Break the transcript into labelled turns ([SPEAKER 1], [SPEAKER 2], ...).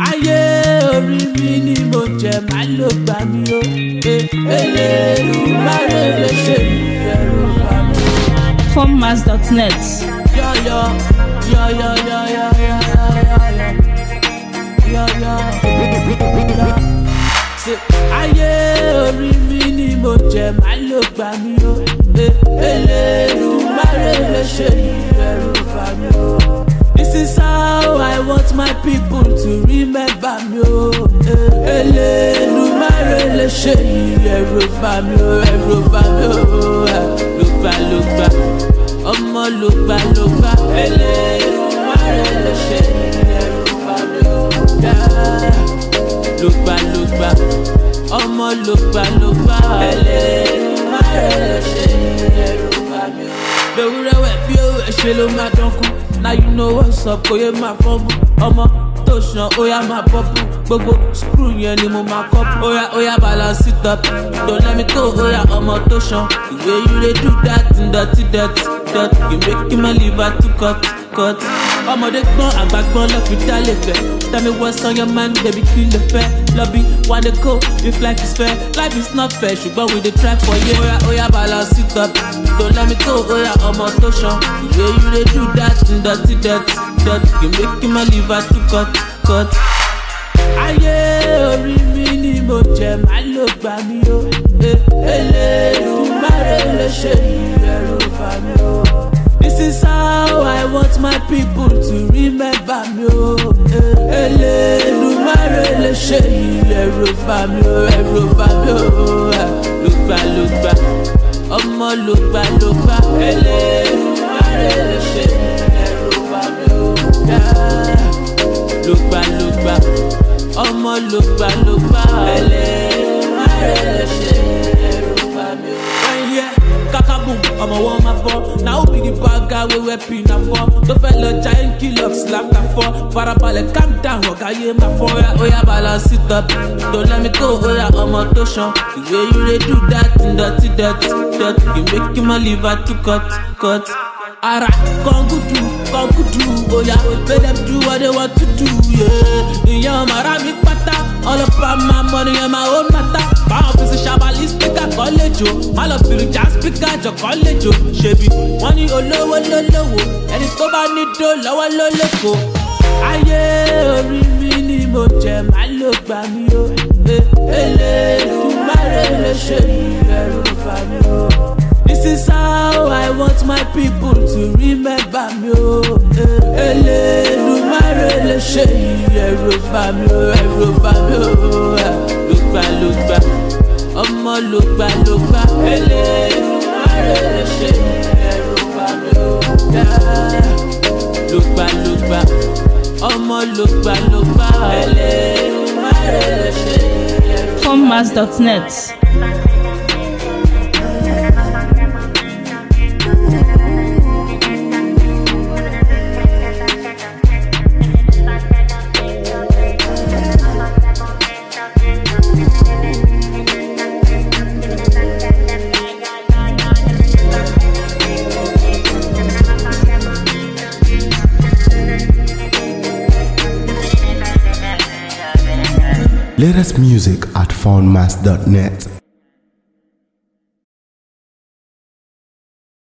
[SPEAKER 1] ayé orí mi ni mo jẹ má ló gbà mí o. Elédùmarè lè ṣe ìbẹ̀rù bá mi.
[SPEAKER 2] Formmas.net.
[SPEAKER 1] Yo. Ayé orí mi ni mo jẹ má ló gbà mí o. Elédùmarè lè ṣe ìbẹ̀rù bá mi o. This is how I want my people to remember me o. Elédùmarè lè ṣe ìbẹ̀rù bá mi o. Ẹ̀rù bá mi o. Ló gbà. Ọmọ ló gbà. Elédùmarè lè ṣe ìbẹ̀rù bá mi o. Ló gbà. Ọmọ ló gbà. Elédùmarè lè ṣe ìbẹ̀rù bá mi o. Bẹ̀wúrẹ́wẹ̀ bí owó ẹ̀ṣẹ̀ ló máa dánkù. Now you know what's up, kò yẹ máa fọ́nbù. Ọmọ tó ṣan óyá máa pọ́pù. Gbogbo screw yẹn ni mo máa kọ́pù. Óyá balance it up. Don't let me go, óyá ọmọ tó ṣan. The way you dey do that, dirty. You make my liver to cut. Ọmọdé gbọ́n àgbà gbọ́n lọ fi dá lè fẹ́. Tell me what's on your mind, baby, kí lè fẹ́. Lobby, wanna go, if life is fair. Life is not fair, ṣùgbọ́n we dey try for you. Óyá balance it up. Don't let me go, óyá ọmọ tó ṣan. The way you dey do that, dirty. You make my liver to cut. Ayé orí mi ni mo jẹ má ló gbà mí o. Elédùmarè lè ṣe ìbẹ̀rù bá mi o. This is how I want my people to remember me o. Elédùmarè lè ṣe ìbẹ̀rù bá mi o. Ẹ̀rù bá mi o. Ló gbà. Ọmọ ló gbà. Elédùmarè lè ṣe ìbẹ̀rù bá mi o. Ló gbà. Ọmọ ló gbà. Elédùmarè lè ṣe ìbẹ̀rù bá mi o. Kakabum, ọmọ wọn máa fọ́. Na who be the bad guy wey wear pinafore? Tó fẹ́ lọ giant kill of slap na fọ́. Farabalẹ̀ calm down, ọ̀gá yé máa fọ́. Óyá balance it up. Don't let me go, óyá ọmọ tó ṣan. The way you dey do that, dirty. You make my liver to cut. Ara kọ́ngùdù, óyá make them do what they want to do, yeah. Ìyẹn ọmọ ara mi pátá, all about my money and my own matter. Báwọn fi ṣe ṣàbàlì speaker kọ́ lẹ́jọ́, má lọ fìrì já speaker jọ kọ́ lẹ́jọ́. Ṣebí wọ́n ní olówó lólówó, ẹni tó bá ní dó lọ́wọ́ ló lẹ́kọ̀ọ́. Ayé orí mi ni mo jẹ má ló gbà mí o. Elédùmarè lè ṣe ìbẹ̀rù bá mi o. This is how I want my people to remember me o. Elédùmarè lè ṣe ìbẹ̀rù bá mi o. Ẹ̀rù bá mi o. Ló gbà. Ọmọ ló gbà. Elédùmarè lè ṣe ìbẹ̀rù bá mi o. Ló gbà. Ọmọ ló gbà. Elédùmarè lè ṣe ìbẹ̀rù.
[SPEAKER 2] Formmas.net.
[SPEAKER 3] Latest music at Formmas.net.